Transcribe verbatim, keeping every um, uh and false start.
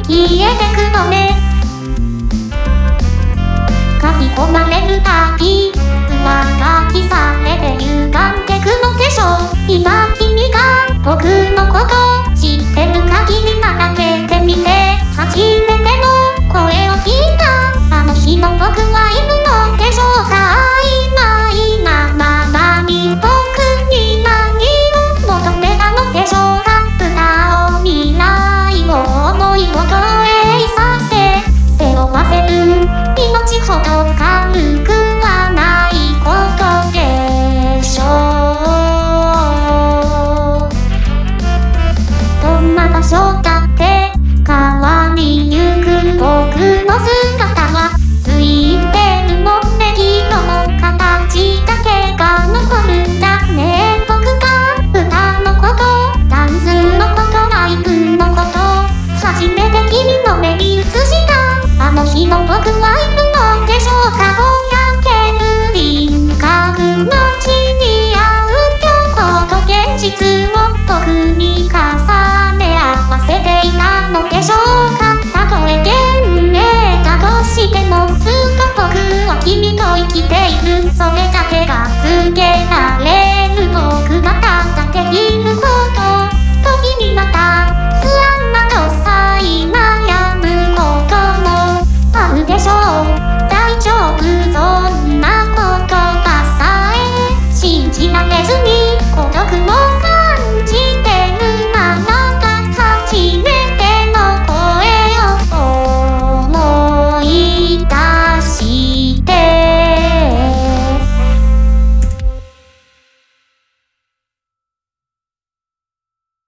消えてくのね。書き込まれるたび上書きされて歪んでくのでしょう。今君が僕のこと知ってる限り並べてみて。初めての声を聞いたあの日の僕はいるのでしょうか。曖昧なままに僕に何を求めたのでしょうか。歌を未来を思いを投影させ背負わせる命ほど軽くはないことでしょう。どんな場所だって変わりゆく僕の姿はついてるのね。色の形だけが残るんだね。僕が歌のことダンスのことライブのこと初めて君の目に映したあの日の僕はいるのでしょうか。ぼやける輪郭の地に合う虚構と現実を僕に重ね合わせていたのでしょうか。たとえ幻影だとしてもずっと僕は君と生きている。それだけが告げられ